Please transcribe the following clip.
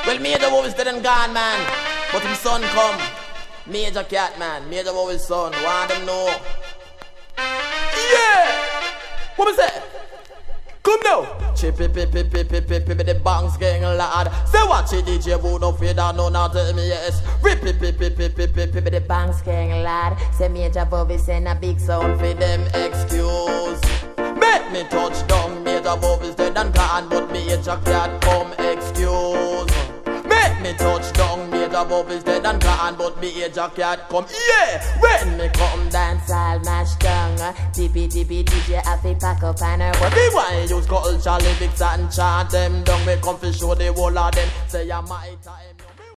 Well, Major Wolf is dead and gone, man. But his son come. Major Cat, man. Major Wolf's son. Want them know. Yeah! What was that? Come now. Chippy, pippy, pippy, pippy, the bangs getting loud. Say watch it, DJ Boo, no fear that, no, not tell me yes. Rippy, pippy, pippy, pippy, the bangs getting loud. Say Major Bobby send a big sound for them excuse. Make me touch down, Major Bobby's dead and gone, but Major Cat come excuse. Make me touch down, Major Bobby's dead and gone, but Major Cat come, yeah. When me come dance, I'll mash down. Tippy, tippy, DJ, happy pack up and her. But me why use culture lyrics and chant them down. Me come to show the whole of them. Say I might time.